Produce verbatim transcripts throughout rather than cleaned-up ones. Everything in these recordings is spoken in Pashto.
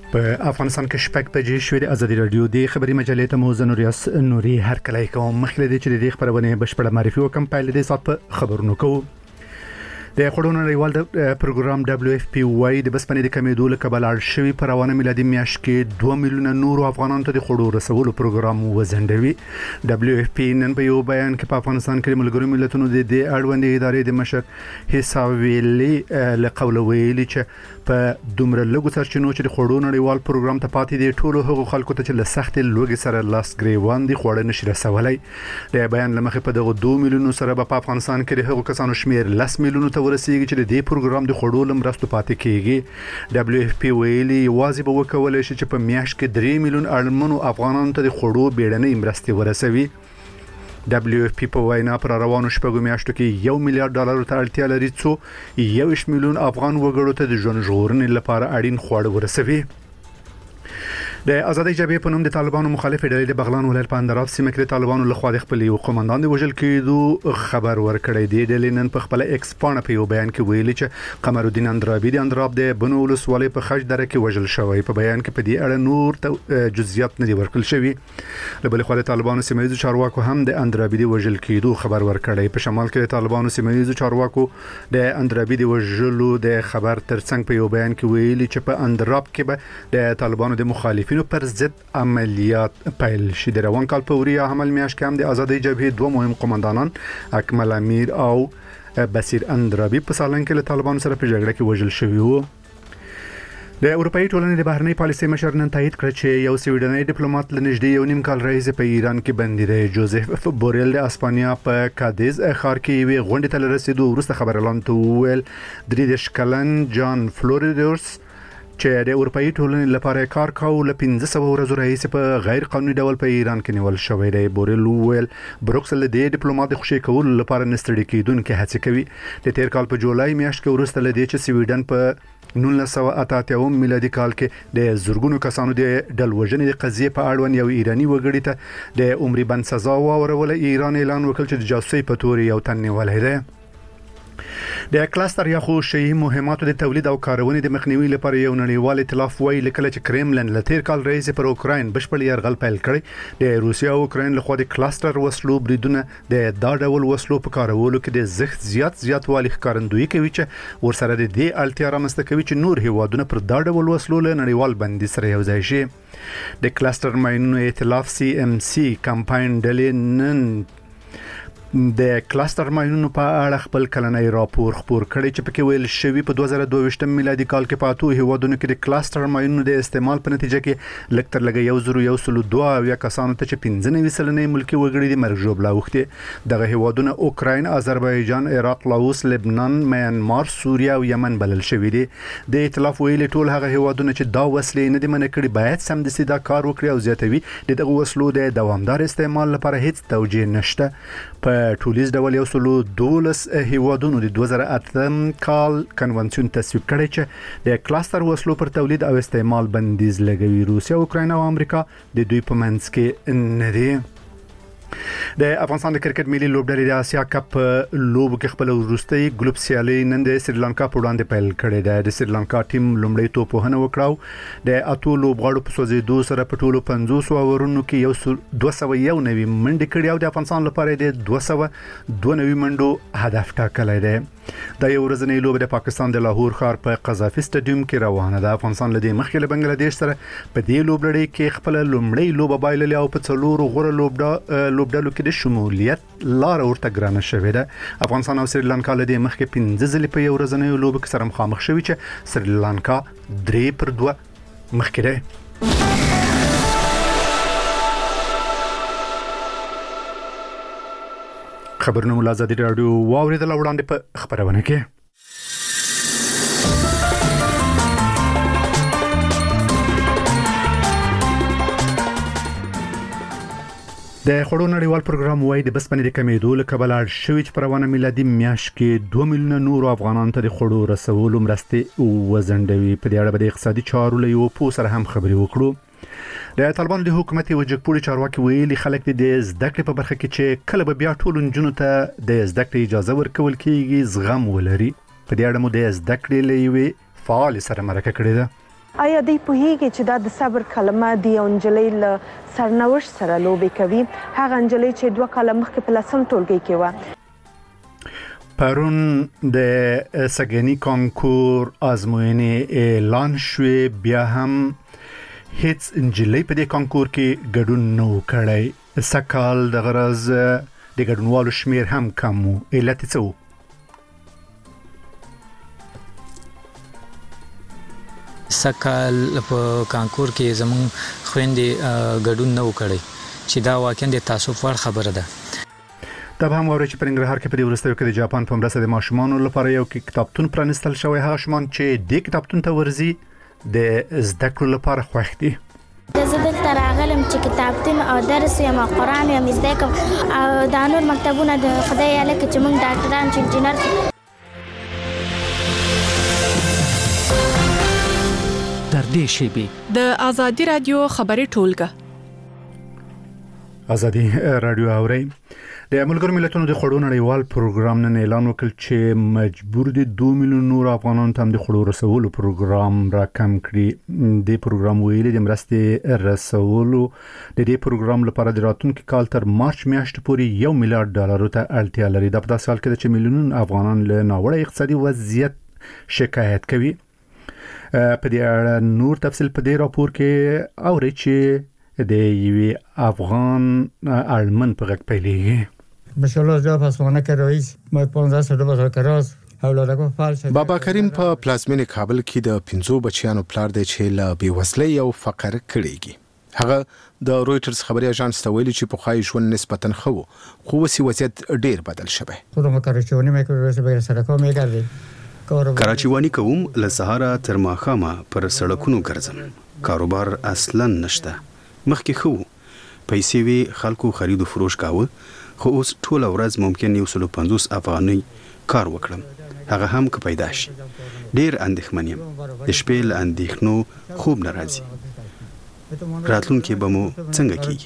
په افغانستان کې شپږ بجې شوې د ازادي رادیو د خبري مجلې ته مو زنوریاس نوري هر کله کوم مخکې د چې د خبرونه بشپړه معرفي وکم پایل د سات په خبرونو کوو د خړونو نړیوال پروګرام دبليو اف پی واي د بسپنې د کمیدو له کبل شوی پر روانه میلادي میاشت کې دوه میلیونه نور افغانانو ته د خړو رسولو پروګرام وزندوي. دبليو اف پی نن په یو بیان کې په افغانستان کې ملګرو ملتونو د دې اړوند ادارې د مشر حسابيلي له قول ویلي چې په دومره لږو سرچینو چې د خړو نړیوال پروګرام ته پاتې دي ټولو هغو خلکو ته چې له سخت لوګي سره لاس ګریوان دي خوړ نشي رسولای. د بیان لمخې په دغه دوه میلیونو سره په افغانستان کې د هغو کسانو شمیر لس میلیونو ته ورسیږي چې د دې پروګرام د خړو لمرستو پاتې کیږي. دبليو اف پی ویلي واجب وکولای شي چې په میاشت کې درې میلیون اړمنو افغانانو ته د خړو بیړنۍ مرستې ورسوي. دبليو اف پی په وینا پر روانو شپږو میاشتو کې یو میلیارډ ډالر ته اړتیا لري څو یو میلیون افغان وګړو ته د ژوند ژغورنې لپاره اړین خواړه ورسوي. د آزادۍ جبهې په نوم د طالبانو مخالف ډلې د بغلان ولایت په اندراب سیمه کې د طالبانو لخوا د خپل یو قومندان د وژل کېدو خبر ورکړی دی. د لینن په خپل ایکس پاڼه په یو بیان کې ویلي چې قمر الدین اندرابي د اندراب د بنو ولسوالۍ په خج دره کې وژل شوی. په بیان کې په دې اړه نور جزئیات نه دي ورکړل شوی. له بل خوا د طالبانو سیمایي چارواکو هم د اندرابي د وژل کېدو خبر ورکړی. په شمال کې د طالبانو سیمایي چارواکو د اندرابي د وژلو د خبر ترڅنګ په یو بیان کې ویلي چې په اندراب کې به د طالبانو د مخالفینو پر ضد عملیات پیل شي. د روان کال په وریه حمل میاش کې هم د آزادۍ جبهې دوه مهم قومندانان اکمل امیر او بصیر اندرابي په سالنګ کې له طالبانو سره په جګړه کې وژل شوي وو. د اروپאי ټولنې د بهرنۍ پالیسۍ مشر نن تایید کړ چې یو سویډنۍ ډیپلوماټ لنږدې یو نیم کال راهیسې په ایران کې بندي دی. جوزف بوریل د اسپانیا په کادیز ښار کې وی غونډې ته رسیدو وروسته خبر اعلان ویل درې د شکلن جان فلوریدورس چې د اروپאי ټولنې لپاره کار کاوه له پنځه سوه ورځې راهیسې په غیر قانوني ډول په ایران کې نیول شوی دی. بوریل ویل بروکسل د ډیپلوماټ د خوشي کولو لپاره نستړي کېدونکې هڅې کوي. د تیر کال په جولای میاشت کې وروسته له دې چې سویډن په نولس سوه اته اتیا میلادي کال کې د زورګونو کسانو د ډل وژنې د قضیې په اړوند یو ایرانی وګړي ته د عمر بند سزا واوروله، ایران اعلان وکړ چې د جاسوسۍ په تور یو تن نیولای دی. د کلاستر یا خو شی مهماتو د تولید او کارونې د مخنیوي لپاره یو نړیوال ائتلاف وایي لکه چې کرملن له تیر کال راهیسې پر اوکراین بشپړ یرغل پیل کړی. د روسیا او اوکراین لخوا د کلاستر وسلو بریدونه د دا ډول وسلو په کارولو کې د زښت زیات زیاتوالی ښکارندویي کوي چې ورسره د دې اړتیا رامنځته کوي چې نور هیوادونه پر دا ډول وسلو له نړیوال بندي سره یو ځای شي. د کلاستر ماینونو ائتلاف سی ام سی کمپاین ډلې نن د کلاستر ماینونو په اړه خپل کلنۍ راپور خپور کړی چې پکې ویل شوی په دوه زره دوه ویشتم میلادي کال کې په اتو هیوادونو کې د کلاستر ماینونو د استعمال په نتیجه کې لږ تر لږه یو زرو یو سلو دوه اویا کسانو ته چې پنځه نوي سلنې ملکي وګړي د مرګ ژوبله اوښتې. دغه هیوادونه اوکراین، آذربایجان، عراق، لاوس، لبنان، میانمار، سوریه او یمن بلل شوي دي. د ائتلاف ویلي ټول هغه هیوادونه چې دا وسلې نه دي منع کړي باید سمدستي دا کار وکړي او زیاتوي د دغه وسلو د دوامدار استعمال لپاره هیڅ توجیه نشته. په ټولیز ډول یو سلو دولس هیوادونو د دوه زره اتم کال کنونسیون تصویب کړی چې د کلاستر وسلو پر تولید او استعمال بندیز لګوي. روسیا، اوکراین او امریکا د دوی په منځ کې نه دي. د افغانستان د کرکټ ملي لوبډلې د اسیا کپ لوبو کې خپل وروستۍ ګروپ سیالي نن د سریلانکا په وړاندې پیل کړې ده. د سریلانکا ټیم لومړی توپ وهنه وکړه د اتو لوبغاړو په سوځېدو سره په ټولو پنځوس اورونو کې یو دوه سوه یو نوي منډې کړې او د افغانستان لپاره د دوه سوه دوه نوي منډو هدف ټاکلی دی. دا یو ورځنۍ لوبه د پاکستان د لاهور ښار په قذافي سټیډیوم کې روانه ده. افغانستان له دې مخکې له بنگلاديش سره په دې لوبډلې کې خپل لومړی لوبه بایللې او په څلورو غوره لوبډا لوبډلو کې د شمولیت لار ورته ګرانه شوې ده. افغانستان او سریلانکا له دې مخکې پنځه ځلې په یو ورځنۍ لوبه کې سره مخامخ شوي چې سریلانکا درې پر دوه مخکې ده. خبرونه مو آزادي رادیو واوریدل وړاندې په خبرونه کې. د خړو نړیوال پروګرام وایي د بسپنې د کمیدو له کبله شوی چې پر روانه میلادي میاشت کې دوه میلیونه نور افغانان ته د خړو رسولو مرستې وزندوي. په دې اړه به د اقتصادي چارو له یو پوه سره هم خبرې وکړو. د طالبانو د حکومت یو جګپوړي چارواکي ویلي خلک د زده کړې په برخه کې چې کله به بیا ټول نجونو ته د زده کړې اجازه ورکول کېږي زغم ولري. په دې اړه مو د زده کړې له یوې فعال سره مرکه کړې ده. آیا دوی پوهیږي چې دا د صبر کلمه د یو نجلۍ له سرنوشت سره لوبې کوي؟ هغه نجلۍ چې دوه کاله مخکې په لسم ټولګي کې وه. پرون د سګنی کانکور ازموینې اعلان شوې، بیا هم هیڅ نجلۍ په دې کانکور کې ګډون نه و کړی. سږکال د غرض د ګډونوالو شمیر هم کم و. علت څه و؟ سږکال په کانکور کې زموږ خویندې ګډون نه و کړی، چې دا واقعا د تاسف وړ خبره ده. دا به هم واورئ چې په ننګرهار کې په دې وروستیو کې د جاپان په مرسته د ماشومانو لپاره یو کتابتون پرانیستل شوی. هغه ماشومان چې دې کتابتون ته ورځي د زده کړو لپاره خوښ دي. زه دلته راغلم چې کتابتون او درس یم او قرآن یم زده کوم او دا نور مکتبونه د خدای هلکه چې موږ ډاکټران چې انجینر تر دې شیبې د آزادي رادیو خبري ټولګه آزادي رادیو اوري. د ملګرو ملتونو د خړو نړیوال پروګرام نن اعلان وکړ چې مجبور دي دوه میلیون نور افغانان ته د خړو رسولو پروګرام راکم کړي. د پروګرام ویلي د مرستې رسولو د دې پروګرام لپاره د راتلونکي کال تر مارچ میاشتې پورې یو میلیارډ ډالرو ته اړتیا لري. دا په داسې حال کې چې میلیونون افغانان له ناوړه اقتصادي وضعیت شکایت کوي. په دې اړه نور تفصیل په دې راپور کې اوري چې د یوې افغان آلمان په غږ پیلېږي. ماشاءالله جا پسمانه که رئیس ما پانزده ساله بازار کراز اولادکو فعال شد. بابا کریم په پلازمینې کابل کې د پنځو بچیانو پلار دی چې له بېوزلۍ او فقر کړیږي. هغه د رویټرز خبري اژانس ته ویلي چې پخوای ژوند نسبتاً ښه و، خو اوس وضعیت ډېر بدل شوی. خودم کارچوانی میکنم روز به سرکا میگردیم. کراچیوانی کوم له سهاره تر ماښامه پر سړکونو ګرځم. کاروبار اصلاً نشته. مخکې خو پیسې وی خلکو خرید او فروش کاوه، خو اوس ټول ورځ ممکن یو سل پنځوس افغانۍ کار وکړم، هغه هم که پیدا شي. ډیر اندېښمن یم، د شپې له اندېښنو خوب نه راځي. راتلونکي به مو څنګه کیږي؟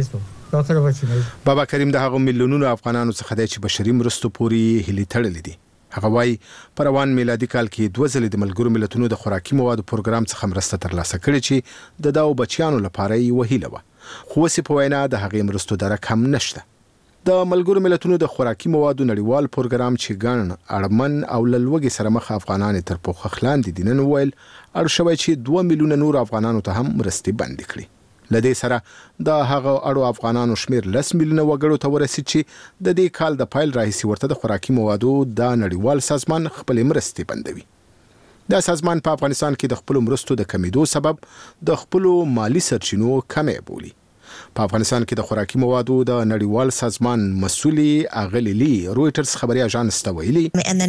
بابا کریم د هغو میلیونونو افغانانو څخه دی چې بشري مرستو پورې هیلې تړلې دي. هغه وایي په روان میلادي کال کې دوه ځلې د ملګرو ملتونو د خوراکي موادو پروګرام څخه مرسته ترلاسه کړې چې د دغو بچیانو لپاره یې وهیله وه، خو اوس په وینا د هغې مرستو درک هم نشته. د ملګرو ملتونو د خوراکي موادو نړیوال پروګرام چې ګڼ اړمن او له لوږې سره مخ افغانان تر پوښښ لاندې دي، نن وویل اړ شوی چې دوه میلیونه نور افغانانو ته هم مرستې بندې کړي. له دې سره د هغه اړو افغانانو شمیر لس میلیونه وګړو ته ورسید چې د دې کال د پایل راهیسې ورته د خوراکي موادو د نړیوال سازمان خپلې مرستې بندوي. دا سازمان په افغانستان کې د خپلو مرستو د کمیدو سبب د خپلو مالی سرچینو کمی بولي. په افغانستان کې د خوراکي موادو د نړیوال سازمان مسؤلي اغلی لی رویټرز خبري اژانس ته ویلي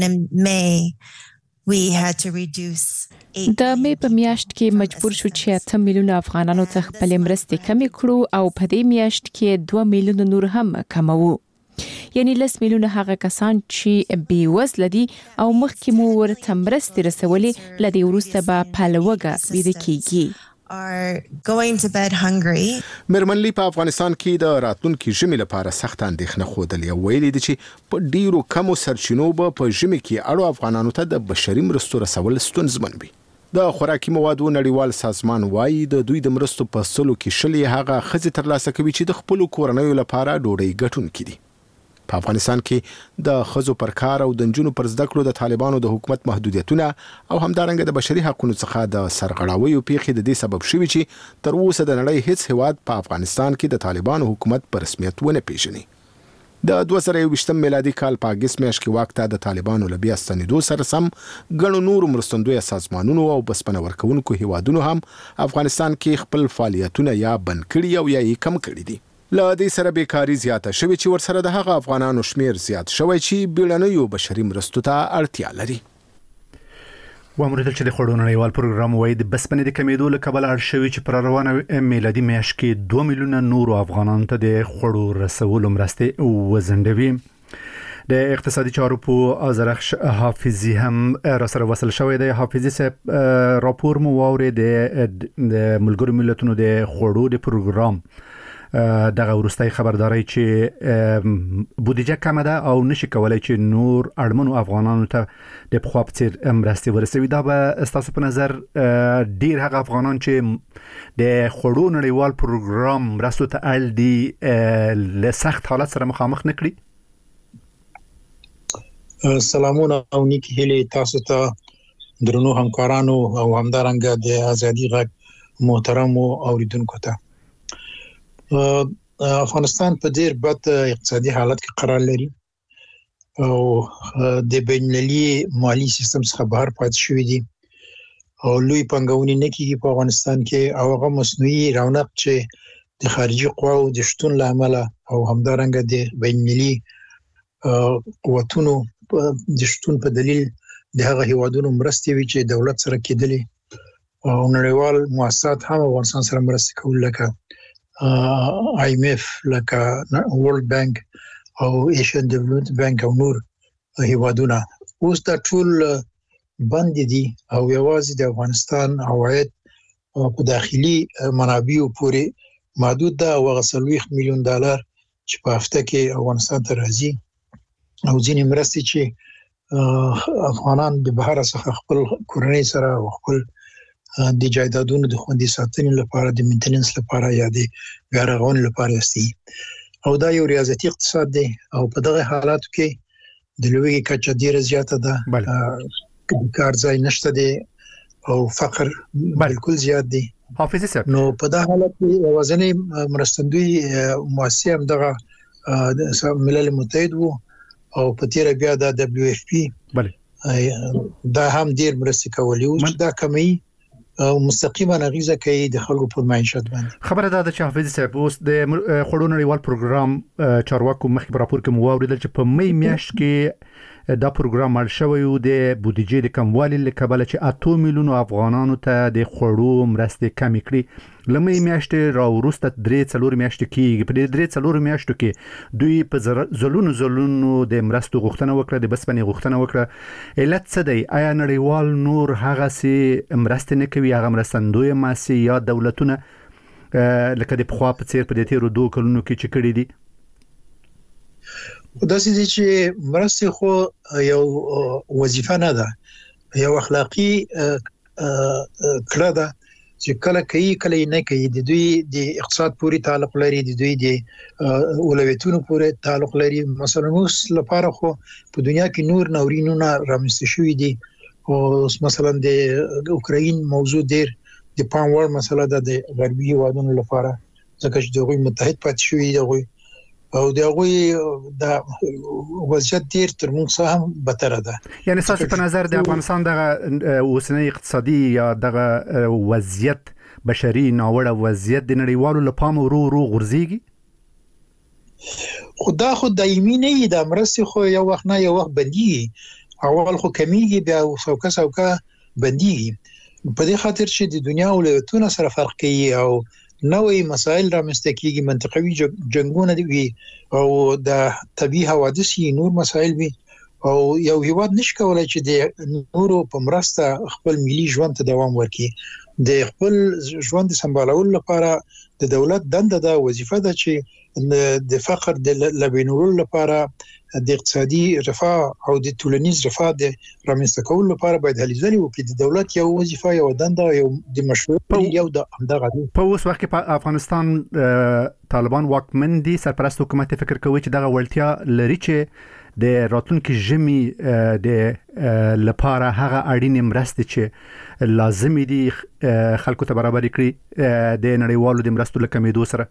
د مې په میاشت کې مجبور شو چې اته میلیونه افغانانو ته خپل مرستې کمې کړو او په دې میاشت کې دوه میلیونه نور هم کمو. یعنی لس میلیونه هغه کسان چې بېوزله دي او مخکې مو ورته مرستې رسولې له دې وروسته به په لوږه ویده کیږي. میرمن لی په افغانستان کې د راتلونکي ژمي لپاره سخت اندېښنه ښودلې او ویلي دي چې په ډیرو کمو سرچینو به په ژمي کې اړو افغانانو ته د بشري مرستو رسول ستونزمن وي. د خوراکي موادو نړیوال سازمان وایي د دوی د مرستو په سلو کې شلې هغه ښځې ترلاسه کوي چې د خپلو کورنیو لپاره ډوډۍ ګټونکي دي. په افغانستان کې د ښځو پر کار او د نجونو پر زده کړو د طالبانو د حکومت محدودیتونه او همدارنګه د بشري حقوقو څخه د سرغړاویو پیښې د دې سبب شوي چې تر اوسه د نړۍ هیڅ هیواد په افغانستان کې د طالبانو حکومت په رسمیت ونه پیژني. د دوه زره یوویشتم میلادي کال په اګست میاشت کې واک ته د طالبانو له بیا ستنېدو سره سم ګڼو نورو مرستندویه سازمانونو او بسپنه ورکوونکو هیوادونو هم افغانستان کې خپل فعالیتونه یا بند کړي او یا یې کم کړي دي. له دې سره بیکاري زیاته شوې چې ورسره د هغه افغانانو شمیر زیات شوی چې بیړنیو بشري مرستو ته اړتیا لري. وامریدل چې د خړو نړیوال پروګرام وایي د بسپنې د کمیدو له کبله اړ شوي چې پر روانه میلادي میاشت کې دوه میلیونه نورو افغانانو ته د خړو رسولو مرستې وځنډوي. د اقتصادي چارو په ازرخش حافظي هم را سره وصل شوی دی. حافظي صاحب راپور مو واورید د ملګرو ملتونو د خړو د پروګرام دغه ورستۍ خبرداري چې بودیجه کم ده او نشي کولای چې نور اړمنو افغانانو ته د پخوا په څیر مرستې ورسوي. دا به ستاسو په نظر ډیر هغه افغانان چې د خوړو نړیوال پروګرام مرستو ته اړ دي له سخت حالت سره مخامخ نکړي؟ سلامونه او نیکی هیله تاسو ته درنو همکارانو او همدارنګه د ازادي غږ محترم اوریدونکو ته. افغانستان په ډیر بد اقتصادي حالت کې قرار لري او د بین‌المللي مالی سیستم څخه بهر پاتې شوی دی او لوی پنګونې نه کیږي په افغانستان کې او هغه مصنوعي رونق چې د خارجي قواو د شتون لامل او همدارنګه د بین‌المللي قوتونو د شتون په دلیل د هغه هیوادونو مرستې وی چې دولت سره کېدلې او نړیوال مؤسسات هم افغانستان سره مرستې کول لکه آی ایم اف لکه ورلد بانک او ایشین ډیولپمنٹ بانک او نور هیوادونه اوس دا ټول بند دي او یوازې د افغانستان عواید په داخلي منابعو پورې محدود ده او غسلويخ میلیون ډالر چې په هفته کې افغانستان ته راځي او ځینې مرستې چې افغانان د بهر څخه خپل کورنۍ سره او خپل د جایدادونو د خوندي ساتنې لپاره د مینټیننس لپاره یا د بیارغونې لپاره استي او دا یو ریاضتي اقتصاد دی او په دغه حالاتو کې د لوږې کچه ډیره زیاته ده، کار ځای نشته دی او فقر بالکل زیات دی. حافظ صاحب نو په دغه حالت کې وزنې مرستندوی مؤسسه هم دغه ملل متحد وو او په تیر بیا د دبليو اف پی بله دا هم ډیر مرستې کولې او چې دا کمی او مستقیما اغیزه کوي د خلکو په معیشت باندې. خبره ده چې حافظ صاحب اوس د خوړو نړیوال پروګرام چارواکو مخکې راپور کې مو اوریدل چې په می میاشت کې دا پروګرام مړ شوی و د بودیجې د کموالي لکبل چې اته میلیون افغانانو ته د خوړو مرستې کم کړي. لمې میاشتې را وروسته درې څلور میاشتې کې په دې درې څلور میاشتو کې دوی په زلونو زلونو د مرستو غوښتنه وکړه، د بسپنې غوښتنه وکړه. علت څه دی؟ آیا نړیوال نور هغه سي مرستې نه کوي، هغه مرستندوی ماسي یا دولتونه لکه د پخوا په څیر په دې تیرو دوه کلونو کې چې کړي دي؟ دا چې چې مرستې خو یو وظیفه نه ده، یو اخلاقی کړه ده چې کله کوي کله نه کوي. د دوی د اقتصاد پوری تعلق لري، د دوی د اولویتونو پوری تعلق لري. مثلا اوس لپاره خو په دنیا کې نور نورینونه رامنځته شوي دي او مثلا د اوکراین موضوع ډیر د پام وړ مسله ده د غربي هیوادونو لپاره، ځکه چې دوی متحد پاتې شوي دي او دغه د وضعیت ډیر تر موږ هم بدتر ده. یعنی تاسو په نظر د افغانستان دغه اوسنۍ اقتصادي یا دغه وضعیت بشري ناوړه وضعیت د نړیوالو لپاره ورو ورو غورځيږي؟ خدا خو دایمي نه دی، مرستې خو یو وخت نه یو وخت بندي، اول خو کمیږي بیا څوکه څوکه بندي. په دې خاطر چې د دنیا اولویتونه سره فرق کوي او نوې مسائل رامنځته کیږي، منطقوي جنگونه دي او د طبيعي حوادث نور مسائل وي او یو هیواد نشي کولای چې د نورو په مرسته خپل ملي ژوند ته دوام ورکړي. د خپل ژوند سمبالولو لپاره د دولت دنده ده، وظیفه ده چې د فقر د لبینولو لپاره د اقتصادي رفاه او د ټولنیز رفاه د رامنځته کولو لپاره باید هلې ځلې وکړي. د دولت یو وظیفه یو دنده یو د مشروع یو د همدغه دی. په اوس وخت کې په افغانستان طالبان واکمن دي، سرپرست حکومت فکر کوي چې دغه ولټیا لري چې د راتلونکي ژمي د لپاره هغه اړینې مرستې چې لازم دي خلکو ته برابر کړي د نړیوالو د مرستو لکمېدو سره.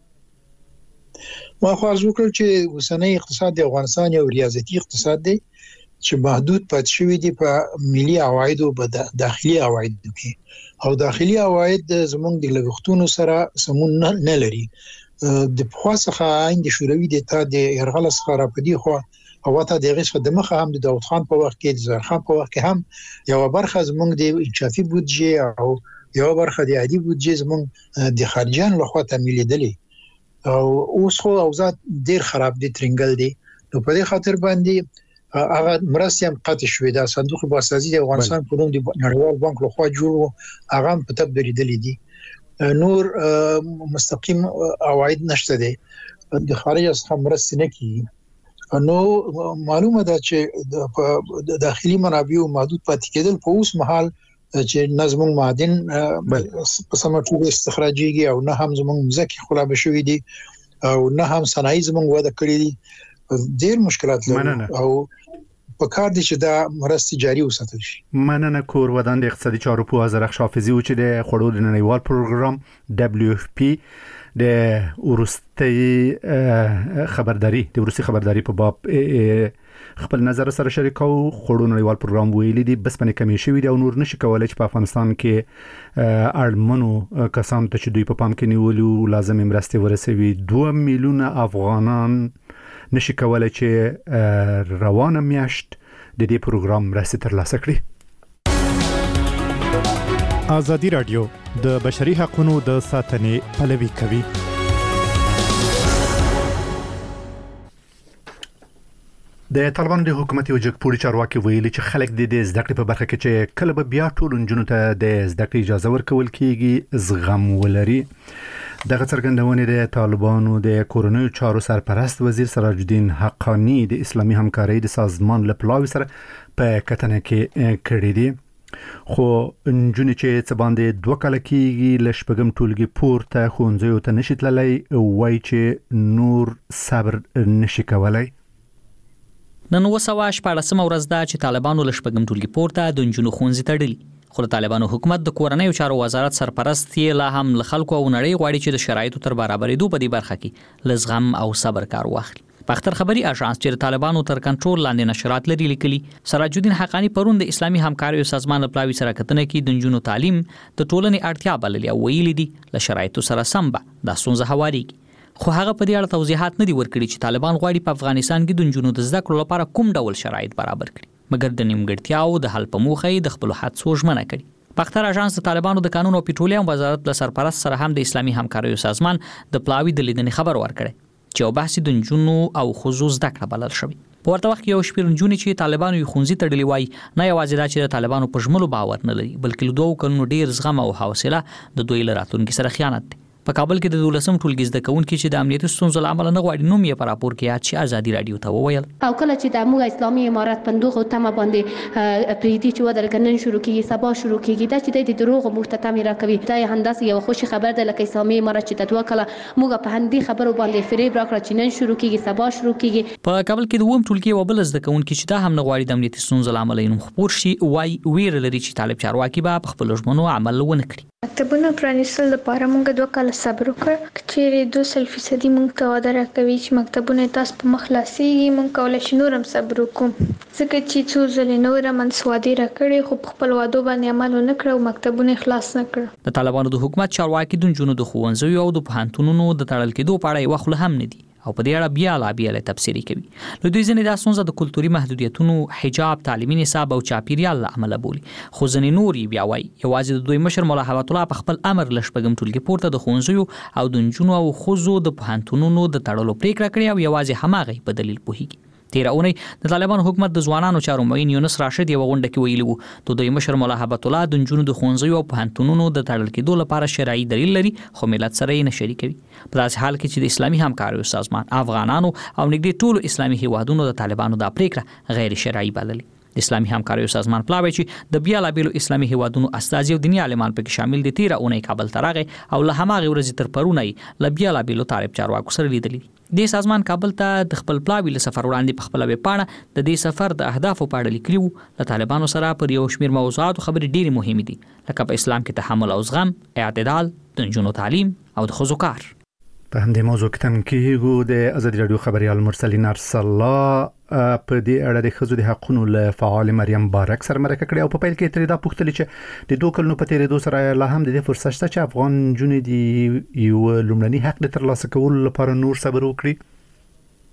ما خو ارزو کړ چې اوسنۍ اقتصاد د افغانستان یو ریاضتي اقتصاد دی چې محدود پات شوی دی په ملي عواید او داخلي عواید کې او داخلي عواید زمونږ د لګښتونو سره سمون نه لري. د پخوا څخه عین د شوروي د تا د يرغل څخه را پدې خو او ته دغه څخه د مخه هم د داوود خان په وخت کې د زهر خان په وخت کې هم یو برخه زمونږ د انشافي بودجه او یو برخه د عادي بودجه زمونږ د خارجيان لخوا تمویلېدلې او اوس خو اوضاع ډیر خراب دي، ترنګل دي. نو په دې خاطر باندې هغه مرستې هم قطع شوې ده. صندوق بازسازي د افغانستان په نوم د نړیوال بانک لخوا جوړ هغه په تب درېدلې دي نور مستقیم عواید نشته دي د خارج څخه مرستې نه کیږي. نو معلومه ده چې د داخلي منابعو محدود پاتې کېدل په اوس مهال چې نظم معدن په سمه توګه استخراجيږي او نه هم زموږ ځکه خراب شوې دي او نه هم صنایع زموږ وده کړې دي، ډېر مشکلات لري او په کار دي چې دا مرستې جاري وساتل شي. مننه. کور ودان د اقتصادي چارو په وزارت حافظي و چې د خړو د نړیوال پروګرام دبليو اف پی د ورستي خبرداري د ورستي خبرداري په باب خپل نظر سره شریکو. خړو نړیوال پروګرام ویلي دي بسپنې کمی شوې دي او نور نشي کولای چې په افغانستان کې اړمنو کسان ته چې دوی په پام کې نیولو لازم مرستې ورسوي. دوه میلیونه افغانان نشي کولای چې روانه میاشت د دې پروګرام مرستې ترلاسه کړي. ازادي رادیو د بشري حقوقو د ساتنې پلوي کوي. د طالبانو د حکومت یو جګپوړي چارواکي ویلي چې خلک د دې زده کړې په برخه کې چې کله به بیا ټول نجونو ته د زده کړې اجازه ورکول کیږي زغم ولري. دغه څرګندونه د طالبانو د کورونو چارو سرپرست وزیر سراج الدین حقانی د اسلامي همکارۍ د سازمان لپاره سره په کتنه کې کړې دي. خو نجونې چې څه باندې دوه کال کېږي له شپږم ټولګي پورته ښوونځیو ته نشي تللی، وایي چې نور صبر نشي کولی. نن اوه سوه شپاړسمه ورځ ده چې طالبانو له شپږم ټولګي پورته د نجونو ښوونځي تړلي. خو د طالبانو حکومت د کورنیو چارو وزارت سرپرست یې لا هم له خلکو او نړۍ غواړي چې د شرایطو تر برابرېدو په دې برخه کې له زغم او صبر کار واخلي. په اختر خبري اژانس چې د طالبانو تر کنټرول لاندې نشرات لري لیکلي، سراج الدین حقانی پرون د اسلامي همکاریو سازمان پلاوي سره کتنه کې د نجونو تعلیم د ټولنې اړتیا بللې او ویلي دي له شرایطو سره سم به دا ستونزه هوارېږي. خو هغه په دې اړه توضیحات نه دي ورکړي چې طالبان غواړي په افغانستان کې د نجونو د زده کړو لپاره کوم ډول شرایط برابر کړي، مګر د نیمګړتیاو د حل په موخه یې د خپلو هڅو ژمنه کړې. په اختر اژانس د طالبانو د قانون او پټرولیم وزارت له سرپرست سره هم د اسلامي همکاریو سازمان د پلاوي د لیدنې خبر ورکړي چې او بحث د نجونو او ښځو زده کړه بلل شوی. په ورته وخت کې یو شمېر نجونې چې طالبانو یې ښوونځي تړلي وایي نه یوازې دا چې د طالبانو په ژمنو باور نه لري، بلکې له دوو کلونو ډېر زغم او حوصله د دوی له راتلونکي سره خیانت دی. په کابل کې د دولسم ټولګي زده کوونکي چې د امنیتي ستونزو له امله نه غواړي نوم یې په راپور کې یاد شي ازادي رادیو ته وویل او کله چې د موږ اسلامي امارات پندوغه تمه باندې پریدي چې ودرګ نن شروع کیږي سبا شروع کیږي دا چې د دروغ محتتم راکوي دا هندسه یو خوشي خبر ده لکه اسلامي امارات چې تدوا کله موږ په هندي خبرو باندې فریب راکړه چې نن شروع کیږي سبا شروع کیږي. په کابل کې د ووم ټولګي وبل زده کوونکي چې دا هم نه غواړي د امنیتي ستونزو له امله نوم خپور شي وای ویر لري چې طالب چارواکي به په خپل ژمنو عمل ونه کړي. مکتبونه پرانیستل لپاره موږ دوه کاله صبر وکړ چې دوه سل فیصدي موږ ته وعده راکوي چې مکتبونه تاسو په مخ خلاصيږي موږ کولای شو نور هم صبر وکړو ځکه چې څو ځلې نور منسوادي راکړي خو په خپل وعده باندې عمل نه کړو مکتبونه خلاص نه کړ. د طالبانو د حکومت چارواکي د نجونو د ښوونځیو او د پوهنتونونو د تړل کېدو په اړه یو خل هم نه دي او په دې اړه بیا لا بیا له تفسیری کوي. له دوی ځنې د اسونزه د کلتوري محدودیتونو حجاب تعلیمي نصاب او چاپیریال عمله بولی خو ځنې نوري بیا وای یوازې د دوی مشر مولا حبت الله په خپل امر لشپګم ټولګي پورته د ښوونځیو او د نجونو او ښځو د پوهنتونونو د تړلو پریکړه کړې او یوازې هماغه په دلیل پوهیږي. تیر اونۍ د طالبان حکومت د ځوانانو چارو معین یونس راشد یو غونډه کې ویلي وو ته د مشر مولا حبت الله د نجونو د ښوونځیو او پوهنتونونو د تړل کېدو لپاره شرعي دلیل لري خو ملت سره یې نه شریکوي. په داسې حال کې چې د اسلامي همکاریو سازمان افغانانو او نږدې ټولو اسلامي هیوادونو د طالبانو د پریکړه غیر شرعي بللي. د اسلامي همکاریو سازمان پلاوی چې د بیا لا بیلو اسلامي هیوادونو استازي او دیني عالمان پکې شامل دي تیر اونۍ کابل ته راغی او له هماغه ورځې تر پرونی ل بیا لا بیلو طالب چارواکو سره لیدلي. د سازمان کابل ته د خپل پلاوی له سفر وړاندې په خپل ویب پاڼه د دې سفر د اهدافو په اړه لیکلي وو. له طالبانو سره پر یو شمېر موضوعاتو خبرې ډېرې مهمې دي لکه په اسلام کې تحمل او زغم، اعتدال، د نجونو تعلیم او د ښځو کار. په همدې موضوع کې تم کېږو د ازادي رادیو خبريال مرسلین ارسلا په دې اړه د ښځو د حقوقو له فعال مریم بارک سره مرکه کړې او په پیل کې ترې دا پوښتنه چې د دوه کلونو په تیرېدو سره لا هم د فرصت شته چې افغان جنې دی یو لومړني حق د ترلاسه کولو لپاره نور صبر وکړي.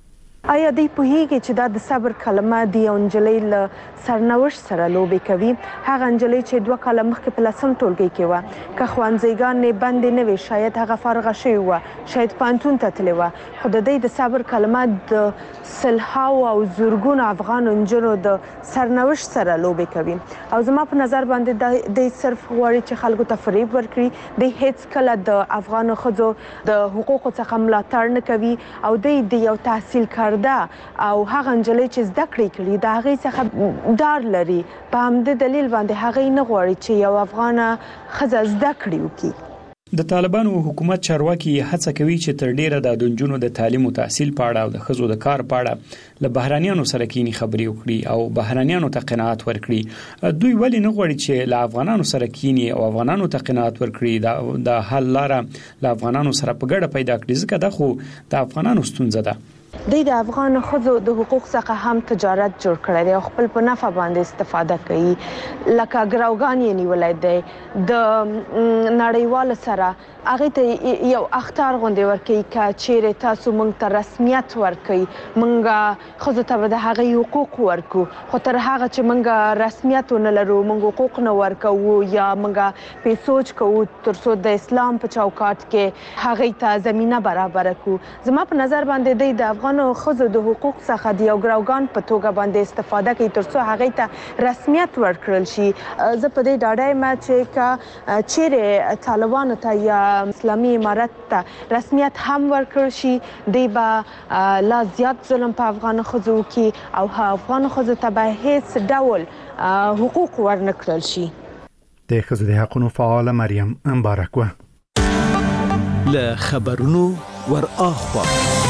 آیا دوی پوهیږي چې دا د صبر کلمه د یو نجلۍ له سرنوشت سره لوبې کوي؟ هغه نجلۍ چې دوه کاله مخکې په لسم ټولګي کې وه، که ښوونځیګانې بندې نه وې شاید هغه فارغه شوې وه، شاید پوهنتون ته تللې وه، خو د دوی د صبر کلمه د سلهاو او زرګونو افغانو نجونو د سرنوشت سره لوبې کوي. او زما په نظر باندې دوی صرف غواړي چې خلکو ته فریب ورکړي. دوی هیڅ کله د افغانو ښځو د حقوقو څخه ملاتړ نه کوي او دوی د یو تحصیل کرده او هغه نجلۍ چې زده کړې کړي د هغې څخه ډار لري. په همدې دلیل باندې هغې نه غواړي چې یو افغانه ښځه زده کړې وکړي. د طالبانو حکومت چارواکي هڅه کوي چې تر ډیره د نجونو د تعلیم او تحصیل په اړه او د ښځو د کار په اړه له بهرانيانو سره کینی خبرې وکړي او بهرانيانو ته قناعت ورکړي. دوی ولې نه غواړي چې له افغانانو سره کینی او افغانانو ته قناعت ورکړي؟ د حل لاره له افغانانو سره په ګډه پیدا کړي، ځکه دا خو د افغانانو ستونزه ده. دوی د افغان ښځو د حقوق څخه هم تجارت جوړ کړی دی او خپل په نفع باندې استفاده کوي. لکه ګراوګان یې نیولی دی د نړیوالو سره هغې ته یو اختار غوندې ورکوي که چیرې تاسو موږ ته رسمیت ورکوي موږ ښځو ته به د هغې حقوق ورکو، خو تر هغه چې موږ رسمیت ونه لرو موږ حقوق نه ورکوو یا موږ پیسوج کوو تر څو د اسلام په چوکاټ کې هغې ته زمینه برابره کړو. زما په نظر باندې دوی د افغانو ښځو د حقوق څخه د یو ګراوګان په توګه باندې استفاده کوي تر څو هغې ته رسمیت ورکړل شي. زه په دې ډاډه یم چې که چیرې طالبانو ته یا اسلامي امارت ته رسمیت هم ورکړل شي دوی به لا زیات ظلم په افغانو ښځو وکړي او افغانو ښځو ته به هیڅ ډول حقوق ورنه کړل شي. د ښځو د حقونو فعاله مریم مبارک وه. له خبرونو ور اخوا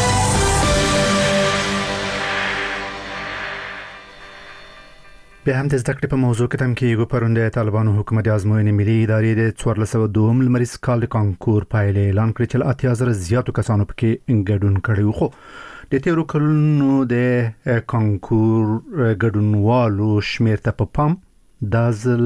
به هم د زده کړې په موضوع کې تم کېږو. پرون د طالبانو حکومت د ازموینې ملي ادارې د څوارلس سوه دویم لمریز کال د کانکور پایلې اعلان کړې چې له اتیا زره زیاتو کسانو پکې ګډون کړی و. خو د تیرو کلونو د کانکور ګډونوالو شمېر ته په پام دا ځل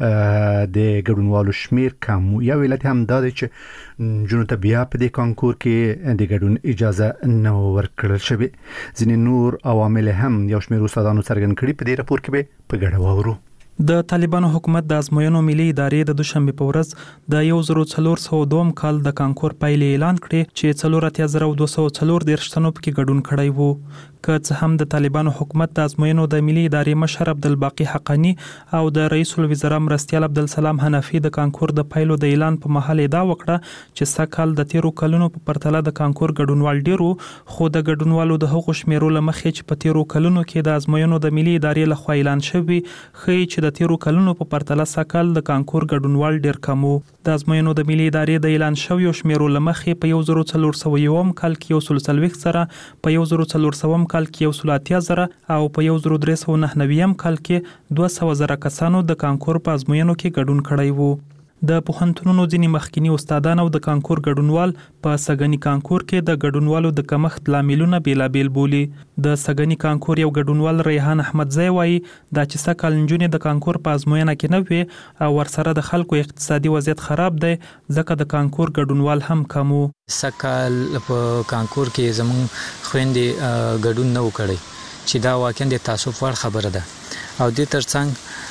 د ګډونوالو شمېر کم و. یو علت هم دا دی چې نجونو ته بیا په دې کانکور کې د ګډون اجازه نه ورکړل شوې. ځینې نور عوامل هم یو شمېر استادانو څرګند کړي. په دې راپور کې به په ګډه واورو. د طالبانو حکومت د ازموینو ملي ادارې د دوشنبه په ورځ د یو زر څلور سوه دوه کال د کانکور پایلې اعلان کړې چې څلور اتیا زره دوه سوه څلور دېرش تنو پکې ګډون کړی وو. که څه هم د طالبانو حکومت د ازموینو د ملي ادارې مشر عبدالباقي حقانی او د رئیس الوزرا مرستیال عبدالسلام حنفي د کانکور د پایلو د اعلان په مهال ادعا وکړه چې سږ کال د تیرو کلونو په پرتله د کانکور ګډونوال ډیرو، خو د ګډونوالو د هغو شمیرو له مخې چې په تیرو کلونو کې د ازموینو د ملي ادارې لخوا اعلان شوی ښیي چې د تیرو کلونو په پرتله سږ کال د کانکور ګډونوال ډیر کم و. د ازموینو د ملي ادارې د اعلان شویو شمیرو له مخې په یو زر څلور سوه یوم کال کې یو سل څلوېښت زره، په یو زر څلور سوم کال کې یو سل اتیا زره او په یو زر درې سوه نهه نوېم کال کې دوه سوه زره کسانو د کانکور په ازموینو کې ګډون کړی وو. د پوهنتونونو ځینې مخکینی استادان او د کانکور ګډونوال په سږني کانکور کې د ګډونوالو د کمښت لاملونه بیلابیل بولي. د سږني کانکور یو ګډونوال ریحان احمدزی وایي دا چې سږ کال نجونې د کانکور په ازموینه کې نه وې او ورسره د خلکو اقتصادي وضعیت خراب دی ځکه د کانکور ګډونوال هم کم و. سږ کال په کانکور کې زموږ خویندې ګډون نه وکړی چې دا واقعا د تاسف وړ خبره ده او د ترڅنګ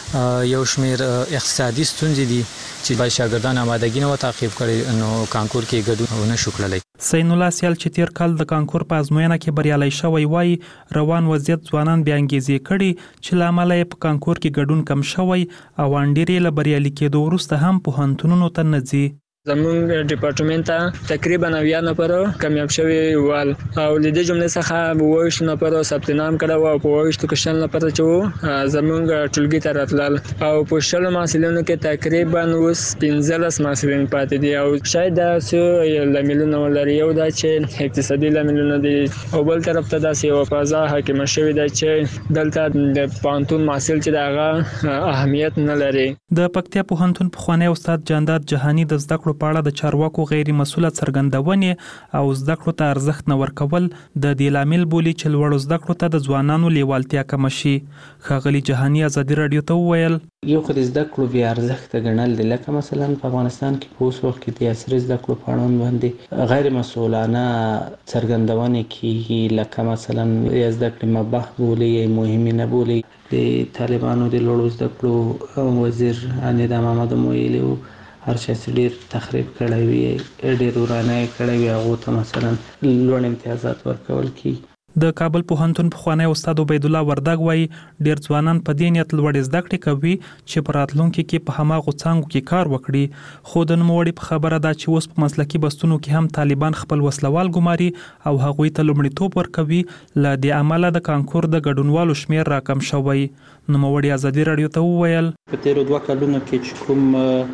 یو شمیر اقتصادي ستونزې دي چې بای شاګردان آمادګي نه و تعقیب کړي نو کانکور کې ګډون نه شو کړلی. سین الله سیال چې تیر کال د کانکور په ازموینه کې بریالي شوی وای روان وضعیت ځوانان بیا انګیزې کړي چې لامل یې په کانکور کې ګډون کم شوی او انډيري له بریالي کېدو وروسته هم پوهنتونونو ته نه ځي. زمونږ ډپارټمنټ ته تقریبا اویا نفر کامیاب شوي ول او د دې جملې څخه اوویشت نفر ثبت نام کړو او په اوویشت کې شل نفر چې زمونږ ټولګي ته راتلل او په شل محصلینو کې تقریبا اوس پنځلس محصلین پاتې دي او شاید دا څه لاملونه ولري. یو دا چې اقتصادي لاملونه دي او بل طرف ته داسې یو فضا حاکمه شوې ده چې دلته د پوهنتون محصل چې دغه اهمیت نه لري. د پکتیا پوهنتون پخوانی استاد جانداد جهانی د زده کړو کړو په اړه د چارواکو غیر مسوله څرګندونې او زده کړو ته ارزښت نه ورکول د دې لامل بولي چې لوړو زده کړو ته د ځوانانو لیوالتیا کم شي. ښاغلي جهاني ازادي رادیو ته وویل یو خو د زده کړو بیا ارزښت ګڼل دي، لکه مثلا په افغانستان کې په اوس وخت کې د عصري زده کړو په اړوند باندې غیر مسؤلانه څرګندونې کېږي، لکه مثلا یا زده کړې مباح بولي یا مهمې نه بولي. د طالبانو د لوړو زده کړو وزیر نظام محمد ویلي وو هر چا چې ډېر تخریب کړی وي، ډېر ورانه یې کړی وي، هغو ته مثلا لوړ امتیازات ورکول کېږي. د کابل پوهنتون پخوانی استاد عبید الله وردګ وایي ډېر ځوانان په دې نیت لوړې زده کړې کوي چې په راتلونکي کې په هماغو څانګو کې کار وکړي. خو د نوموړي په خبره ده چې اوس په مسلکي بستونو کې هم طالبان خپل وسلوال ګماري او هغوی ته لومړیتوب ورکوي. له دې امله د کانکور د ګډونوالو شمېر راکم شوی. نوموړي ازادي رادیو ته وویل په تیرو دوه کلونو کې چې کوم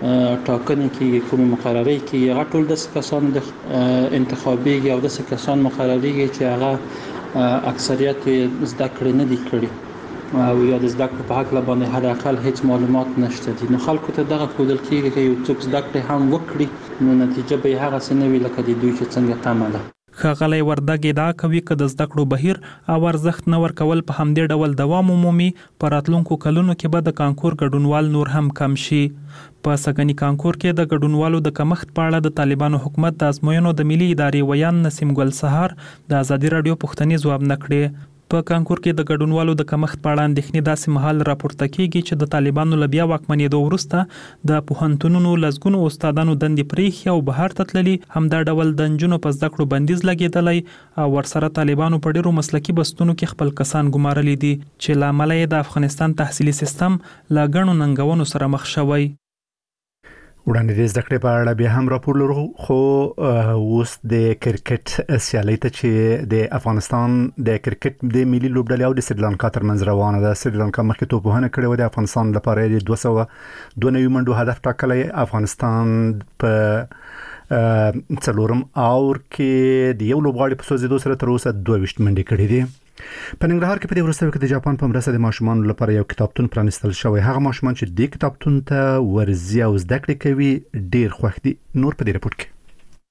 ټاکنې کې کوم مقرري کې هغه ټول د کسان د انتخابيږي او د کسان مقرريږي چې هغه اکثریت زده کړې نه دي کړې او یا د زده کړې په حق باندې حد اقل هیڅ معلومات نشته دي. نو خلکو ته دغه ښودل کېږي چې یو څوک زده کړې هم وکړي نو نتیجه به هغه څه نه وي لکه د دوی چې څنګه تمه ده. ښاغلی وردګ ادعا کوي که د زده کړو بهیر او ارزښت نه ورکول په همدې ډول دوام ومومي په راتلونکو کلونو کې به د کانکور ګډونوال نور هم کم شي. په سږني کانکور کې د ګډونوالو د کمښت په اړه د طالبانو حکومت د ازموینو د ملي ادارې ویان نسیم ګل سهار د ازادي رادیو پوښتنې ځواب نه کړې. په کانکور کې د ګډونوالو د کمښت په اړه اندېښنې داسې مهال راپورته کېږي چې د طالبانو له بیا واکمنېدو وروسته د پوهنتونونو لسګونو استادانو دندې پرېښي او بهر ته تللي، همدا ډول د نجونو په زده کړو بندیز لګېدلی او ورسره طالبانو په ډېرو مسلکي بستونو کې خپل کسان ګمارلي دي چې له امله یې د افغانستان تحصیلي سیستم له ګڼو ننګونو سره مخ شوی. وړاندې د زده کړې په اړه بیا هم راپور لرو، خو اوس د کرکټ سیالۍ ته چې د افغانستان د کرکټ د ملي لوبډلې او د سریلانکا ترمنځ روانه ده. سریلانکا مخکې توپوهنه کړې وه د افغانستان لپاره د دوه سوه دوه نوي منډو هدف ټاکلی. افغانستان په څلورم اور کې د یو لوبغاړي په سوځېدو سره تر اوسه دوه ویشت منډې کړې دي. په ننګرهار کې په دې وروستیو کې د جاپان په مرسته د ماشومانو لپاره یو کتابتون پرانیستل شوی. هغه ماشومان چې د کتابتون ته ورځي او زده کړې کوي ډېر خوښ دي. نور په دې رپورټ کې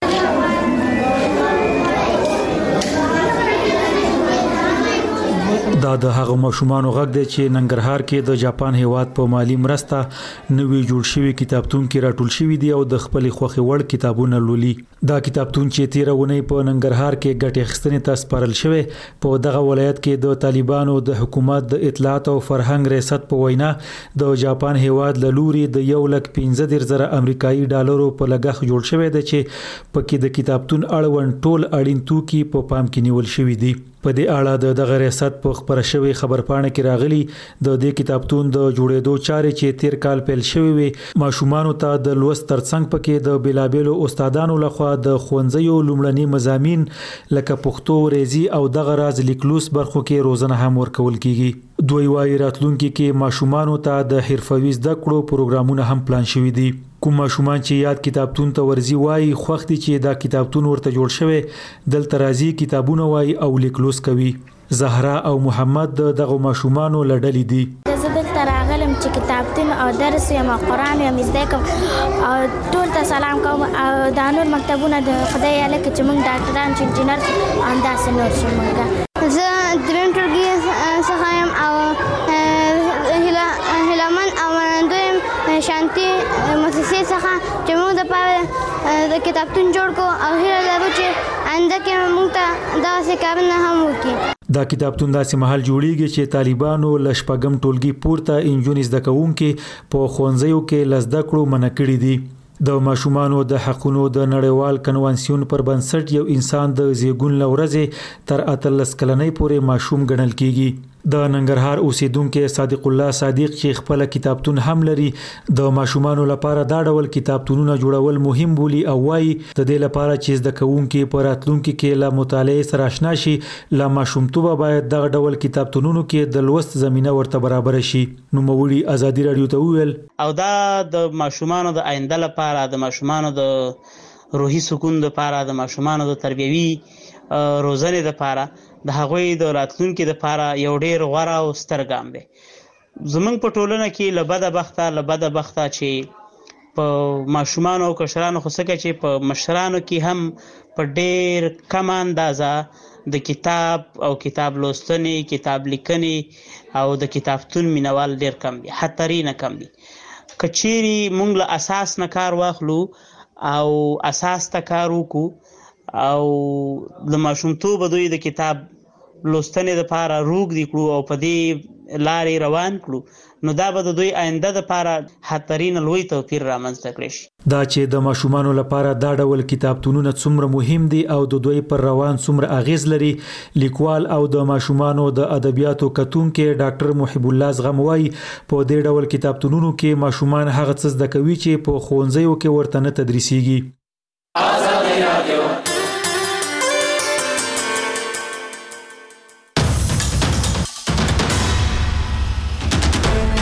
دا د هغه ماشومانو غږ دی چې ننګرهار کې د جاپان هیواد په مالی مرسته نوې جوړ شوی کتابتون کې راټول شوی دی او د خپل خوخي وړ کتابونه لولي. دا کتابتون چې تیرونه په ننګرهار کې ګټه اخیستنې ته سپارل شوی په دغه ولایت کې د طالبانو د حکومت د اطلاعات او فرهنګ ریاست په وینا د جاپان هیواد له لوري د یو لک پنځه دېرش زره امریکایي ډالرو په لګښت جوړ شوی دی چې پکې د کتابتون اړوند ټول اړین توکي په پام کې نیول شوی دي. په دې اړه د دغه ریاست په خبر شوی خبرپاڼه کې راغلي د دې کتابتون د جوړېدو چارې چې تیر کال پیل شوی وي ماشومانو ته د لوست ترڅنګ پکې د بیلابېلو استادانو لخوا د ښوونځیو لومړني مضامین لکه پښتو، ریاضي او دغه راز لیکلوس برخو کې روزنه هم ورکول کیږي. دوی وايي راتلونکي کې ماشومانو ته د حرفوي زده کړو پروګرامونه هم پلان شوي دي. کوم ماشومان چې یاد کتابتون ته ورځي وایي خوښ دي چې دا کتابتون ورته جوړ شوی، دلته راځي کتابونه وایي او لیکلوس کوي. زهرا او محمد دغه ماشومانو لړلې دي. زه دلته راغلم چې کتابتون او درس یم او قرآن یم زده کوم او ټول ته سلام کوم او دا نور مکتبونه د خدای هلکه چې موږ ډاکټران چې انجینر شو همداسې نور شو. موږ زه درېیم ټولګي څخه یم او هیلهمن او منندوی یم شانتي مؤسسې څخه چې موږ دپاره د کتابتون جوړ کړو او هیله لرو چې آینده کې موږ ته داسې کارونه هم وکړي. دا کتابتون داسې محل جوړیږي چې طالبانو له شپږم ټولګي پورته انجونې زده کوونکي په ښوونځیو کې له زده کړو منع کړي دي. د ماشومانو د حقونو د نړیوال کنوانسیون پر بنسټ یو انسان د زیږون له ورځې تر اتلس کلنۍ پورې ماشوم ګڼل کیږي. د ننګرهار اوسیدونکو صادق الله صادق چې خپل کتابتون هم لري د ماشومانو لپاره دا ډول کتابتونونه جوړول مهم بولي او وايي د دې لپاره چې زده کوونکي په راتلونکي کې له مطالعې سره آشنا شي له ماشومتوبه باید دغه ډول کتابتونونو کې د لوست زمينه ورته برابر شي. نو مولوي ازادي رادیو ته ویل او دا د ماشومانو د آینده لپاره د ماشومانو د روحي سکون لپاره د ماشومانو د تربیوي روزنې لپاره د هغوی د راتلونکي لپاره یو ډیر غوره او ستر ګام دی. زمونږ په ټولنه کې له بده بخته له بده بخته چې په ماشومان او کشرانو خو څنګه چې په مشرانو کې هم په ډېر کم اندازه د کتاب او کتاب لوستنې کتاب لیکنې او د کتابتون مینوال ډېر کم دي حتی نه کم دي که چیرې موږ له اساس نه کار واخلو او اساس ته کار وکړو او د ماشومتوبه دوی د کتاب لوستنې لپاره روږدي کړو او په دې لارې روان کړو نو دا به د دوی آینده لپاره حترینه لوی توپیر رامنځته کړي شي دا چې د ماشومانو لپاره دا ډول کتابتونونه څومره مهم دي او د دوی پر روان څومره اغیز لري لیکوال او د ماشومانو د ادبیاتو کتونکو ډاکټر محب الله زغم وايي په دې ډول کتابتونونو کې ماشومان هغه څه زده کوي چې په ښوونځیو کې ورته نه تدریسيږي